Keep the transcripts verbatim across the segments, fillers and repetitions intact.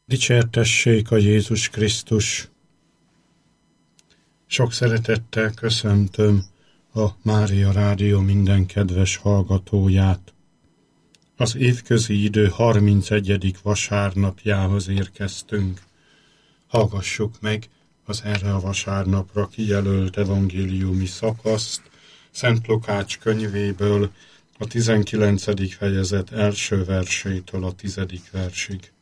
Dicsértessék a Jézus Krisztus! Sok szeretettel köszöntöm a Mária Rádió minden kedves hallgatóját. Az évközi idő harmincegyedik vasárnapjához érkeztünk. Hallgassuk meg az erre a vasárnapra kijelölt evangéliumi szakaszt Szent Lukács könyvéből, a tizenkilencedik fejezet első versétől a tizedik versig.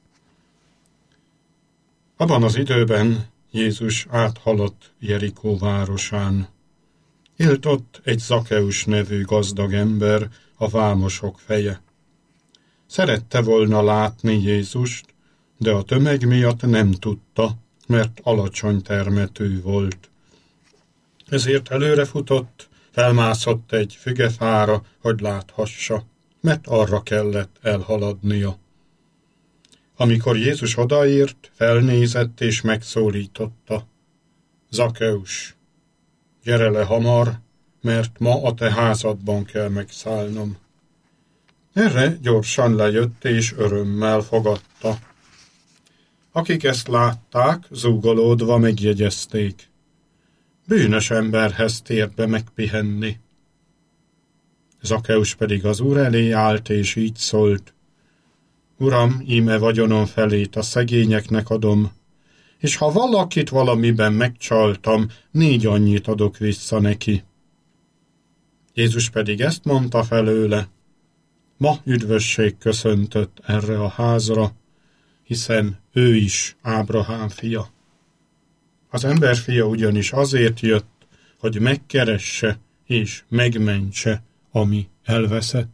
Abban az időben Jézus áthaladt Jerikó városán. Élt ott egy Zakeus nevű gazdag ember, a vámosok feje. Szerette volna látni Jézust, de a tömeg miatt nem tudta, mert alacsony termetű volt. Ezért előrefutott, felmászott egy fügefára, hogy láthassa, mert arra kellett elhaladnia. Amikor Jézus odaért, felnézett és megszólította: Zakeus, gyere le hamar, mert ma a te házadban kell megszállnom. Erre gyorsan lejött és örömmel fogadta. Akik ezt látták, zúgolódva megjegyezték: bűnös emberhez tért be megpihenni. Zakeus pedig az Úr elé állt és így szólt: Uram, íme vagyonom felét a szegényeknek adom, és ha valakit valamiben megcsaltam, négy annyit adok vissza neki. Jézus pedig ezt mondta felőle: ma üdvösség köszöntött erre a házra, hiszen ő is Ábrahám fia. Az emberfia ugyanis azért jött, hogy megkeresse és megmentse, ami elveszett.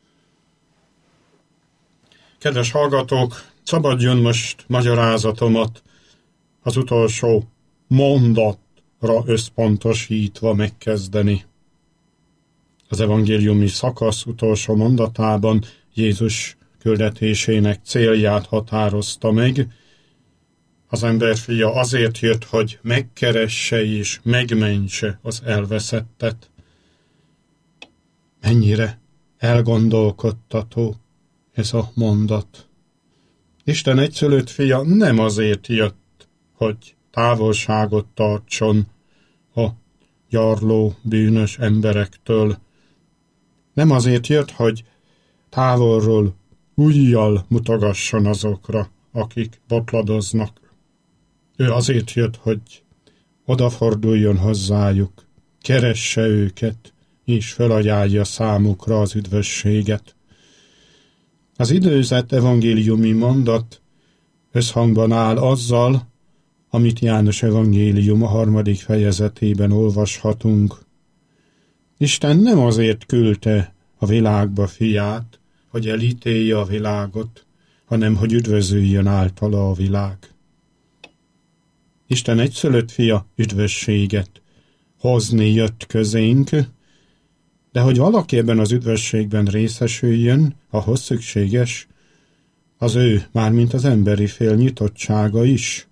Kedves hallgatók, szabadjon most magyarázatomat az utolsó mondatra összpontosítva megkezdeni. Az evangéliumi szakasz utolsó mondatában Jézus küldetésének célját határozta meg. Az emberfia azért jött, hogy megkeresse és megmentse az elveszettet. Mennyire elgondolkodtató ez a mondat. Isten egyszülött fia nem azért jött, hogy távolságot tartson a gyarló, bűnös emberektől. Nem azért jött, hogy távolról ujjal mutogasson azokra, akik botladoznak. Ő azért jött, hogy odaforduljon hozzájuk, keresse őket, és felajánlja számukra az üdvösséget. Az időzett evangéliumi mondat összhangban áll azzal, amit János evangélium a harmadik fejezetében olvashatunk. Isten nem azért küldte a világba fiát, hogy elítélje a világot, hanem hogy üdvözüljön általa a világ. Isten egyszülött fia üdvösséget hozni jött közénk, de hogy valaki ebben az üdvösségben részesüljön, ahhoz szükséges az ő, mármint az emberi fél nyitottsága is.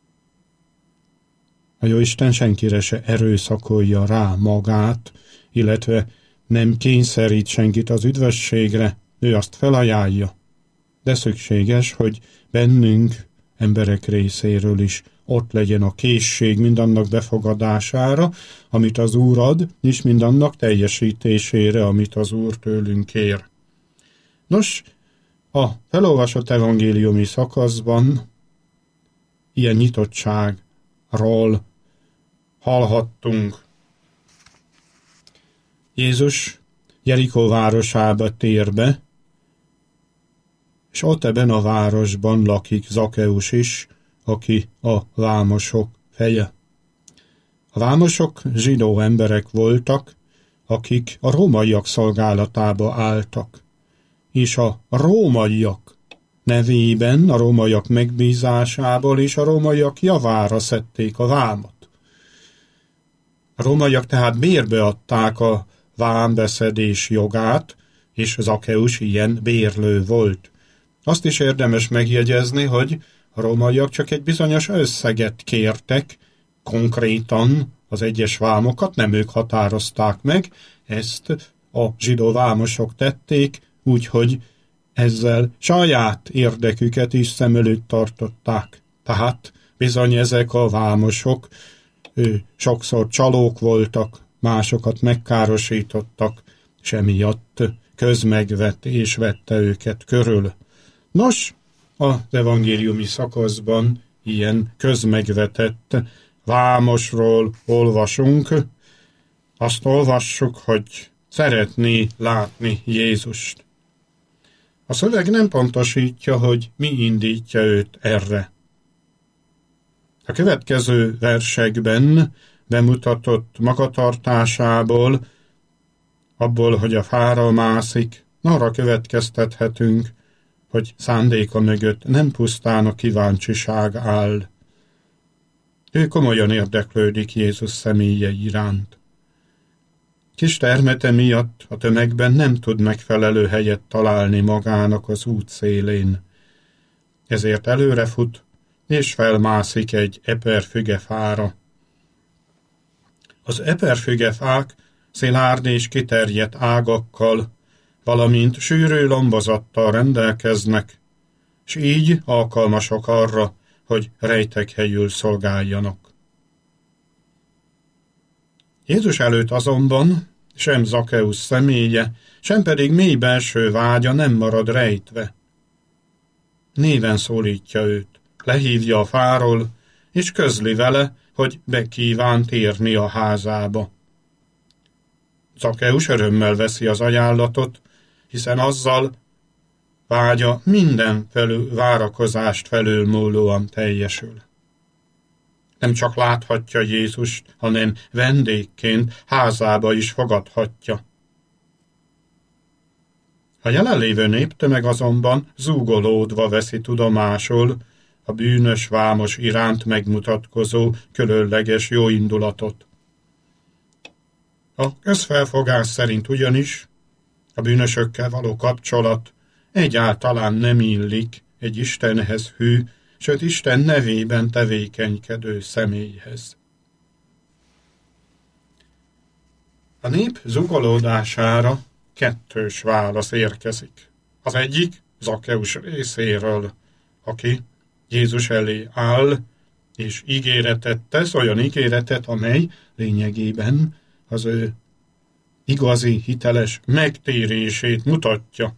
A Jóisten senkire se erőszakolja rá magát, illetve nem kényszerít senkit az üdvösségre, ő azt felajánlja. De szükséges, hogy bennünk, emberek részéről is ott legyen a készség mindannak befogadására, amit az Úr ad, és mindannak teljesítésére, amit az Úr tőlünk kér. Nos, a felolvasott evangéliumi szakaszban ilyen nyitottságról hallhattunk. Jézus Jerikó városába tér be, és ott ebben a városban lakik Zakeus is, aki a vámosok feje. A vámosok zsidó emberek voltak, akik a rómaiak szolgálatába álltak, és a rómaiak nevében, a rómaiak megbízásából és a rómaiak javára szedték a vámot. A rómaiak tehát bérbe adták a vámbeszedés jogát, és Zakeus ilyen bérlő volt. Azt is érdemes megjegyezni, hogy a rómaiak csak egy bizonyos összeget kértek, konkrétan az egyes vámokat nem ők határozták meg, ezt a zsidó vámosok tették, úgyhogy ezzel saját érdeküket is szem előtt tartották. Tehát bizony ezek a vámosok ő, sokszor csalók voltak, másokat megkárosítottak, és emiatt közmegvetés vette őket körül. Nos, az evangéliumi szakaszban ilyen közmegvetett vámosról olvasunk. Azt olvassuk, hogy szeretné látni Jézust. A szöveg nem pontosítja, hogy mi indítja őt erre. A következő versekben bemutatott magatartásából, abból, hogy a fára mászik, arra következtethetünk, hogy szándéka mögött nem pusztán a kíváncsiság áll. Ő komolyan érdeklődik Jézus személye iránt. Kis termete miatt a tömegben nem tud megfelelő helyet találni magának az út szélén. Ezért előrefut, és felmászik egy eperfügefára. Az eperfügefák szilárd és kiterjedt ágakkal, valamint sűrű lombozattal rendelkeznek, s így alkalmasak arra, hogy rejtekhelyül szolgáljanak. Jézus előtt azonban sem Zakeusz személye, sem pedig mély belső vágya nem marad rejtve. Néven szólítja őt, lehívja a fáról, és közli vele, hogy be kíván térni a házába. Zakeusz örömmel veszi az ajánlatot, hiszen azzal vágya minden felül, várakozást felülmúlóan teljesül. Nem csak láthatja Jézust, hanem vendégként házába is fogadhatja. A jelenlévő néptömeg azonban zúgolódva veszi tudomásul a bűnös vámos iránt megmutatkozó különleges jóindulatot. A közfelfogás szerint ugyanis a bűnösökkel való kapcsolat egyáltalán nem illik egy Istenhez hű, sőt Isten nevében tevékenykedő személyhez. A nép zugolódására kettős válasz érkezik. Az egyik Zakeusz részéről, aki Jézus elé áll, és ígéretet tesz, olyan ígéretet, amely lényegében az ő igazi, hiteles megtérését mutatja.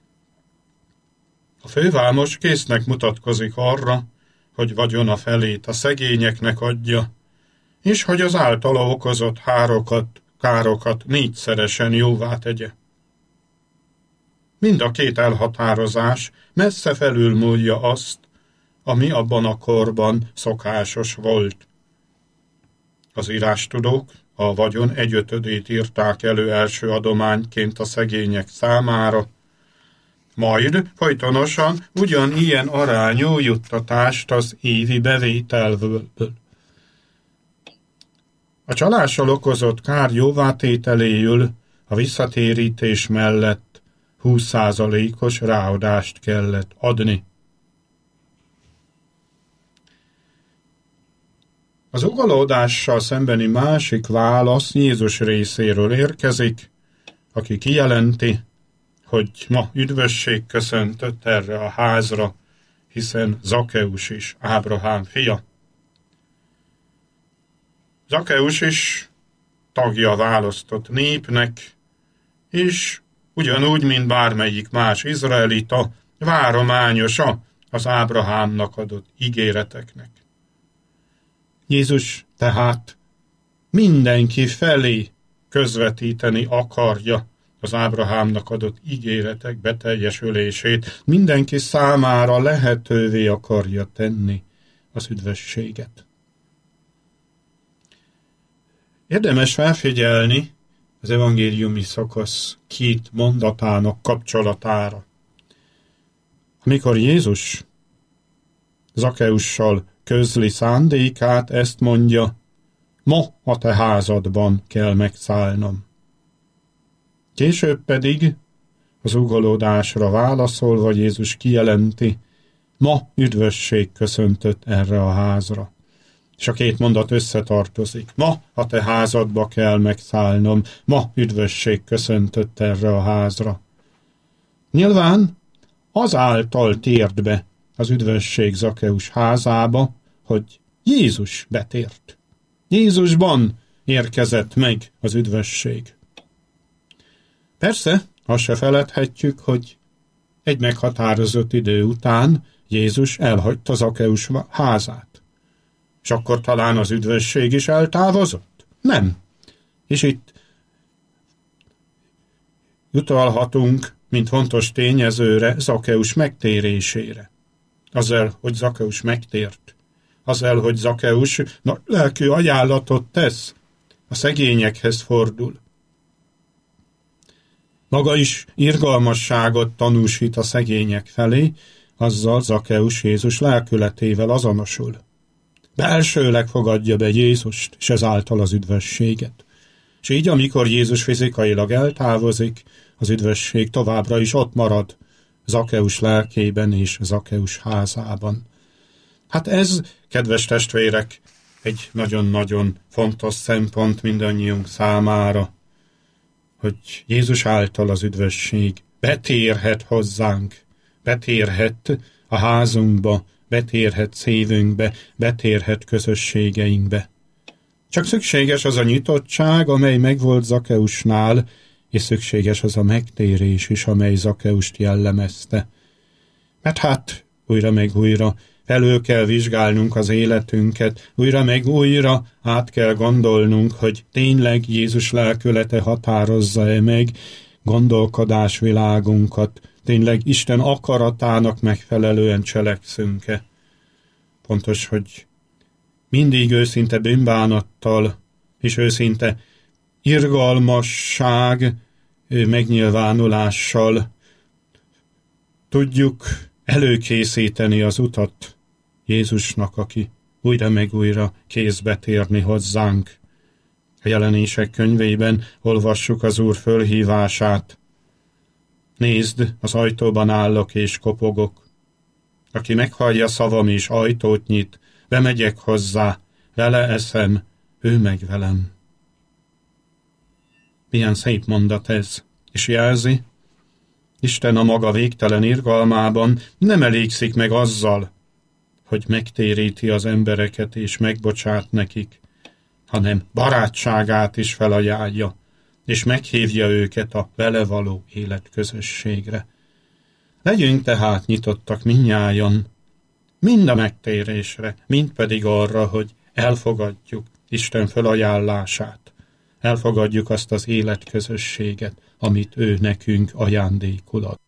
A fővámos késznek mutatkozik arra, hogy vagyona felét a szegényeknek adja, és hogy az általa okozott hárokat, károkat négyszeresen jóvá tegye. Mind a két elhatározás messze felülmúlja azt, ami abban a korban szokásos volt. Az írástudók a vagyon egyötödét írták elő első adományként a szegények számára, majd folytonosan ugyanilyen arányú juttatást az évi bevételből. A csalással okozott kár jóvátételéül a visszatérítés mellett húsz százalékos ráadást kellett adni. Az ugolódással szembeni másik válasz Jézus részéről érkezik, aki kijelenti, hogy ma üdvösség köszöntött erre a házra, hiszen Zakeusz is Ábrahám fia. Zakeusz is tagja a választott népnek, és ugyanúgy, mint bármelyik más izraelita, várományosa az Ábrahámnak adott ígéreteknek. Jézus tehát mindenki felé közvetíteni akarja az Ábrahámnak adott ígéretek beteljesülését, mindenki számára lehetővé akarja tenni az üdvösséget. Érdemes felfigyelni az evangéliumi szakasz két mondatának kapcsolatára. Amikor Jézus Zakeusszal közli szándékát, ezt mondja, ma a te házadban kell megszállnom. Később pedig az ugolódásra válaszolva Jézus kijelenti, ma üdvösség köszöntött erre a házra. És a két mondat összetartozik. Ma a te házadba kell megszállnom, ma üdvösség köszöntött erre a házra. Nyilván azáltal tért be az üdvösség Zakkeus házába, hogy Jézus betért. Jézusban érkezett meg az üdvösség. Persze, azt se feledhetjük, hogy egy meghatározott idő után Jézus elhagyta Zakkeus házát. És akkor talán az üdvösség is eltávozott? Nem. És itt utalhatunk, mint fontos tényezőre, Zakkeus megtérésére. Azzal, hogy Zakkeus megtért. Azzal, hogy Zakkeus lelkű ajánlatot tesz, a szegényekhez fordul. Maga is irgalmasságot tanúsít a szegények felé, azzal Zakkeus Jézus lelkületével azonosul. Belsőleg fogadja be Jézust, és ezáltal az üdvösséget. És így, amikor Jézus fizikailag eltávozik, az üdvösség továbbra is ott marad, Zakkeus lelkében és Zakkeus házában. Hát ez, kedves testvérek, egy nagyon-nagyon fontos szempont mindannyiunk számára, hogy Jézus által az üdvösség betérhet hozzánk, betérhet a házunkba, betérhet szívünkbe, betérhet közösségeinkbe. Csak szükséges az a nyitottság, amely megvolt Zakkeusnál, és szükséges az a megtérés is, amely Zakkeust jellemezte. Mert hát újra meg újra felül kell vizsgálnunk az életünket, újra meg újra át kell gondolnunk, hogy tényleg Jézus lelkülete határozza-e meg gondolkodásvilágunkat, tényleg Isten akaratának megfelelően cselekszünk-e. Fontos, hogy mindig őszinte bűnbánattal és őszinte irgalmasság megnyilvánulással tudjuk előkészíteni az utat Jézusnak, aki újra meg újra kézbe térni hozzánk. A Jelenések könyvében olvassuk az Úr fölhívását. Nézd, az ajtóban állok és kopogok. Aki meghallja szavam és ajtót nyit, bemegyek hozzá, vele eszem, ő meg velem. Milyen szép mondat ez, és jelzi, Isten a maga végtelen irgalmában nem elégszik meg azzal, hogy megtéríti az embereket és megbocsát nekik, hanem barátságát is felajánlja, és meghívja őket a vele való életközösségre. Legyünk tehát nyitottak mindnyájan, mind a megtérésre, mind pedig arra, hogy elfogadjuk Isten felajánlását, elfogadjuk azt az életközösséget, amit ő nekünk ajándékul ad.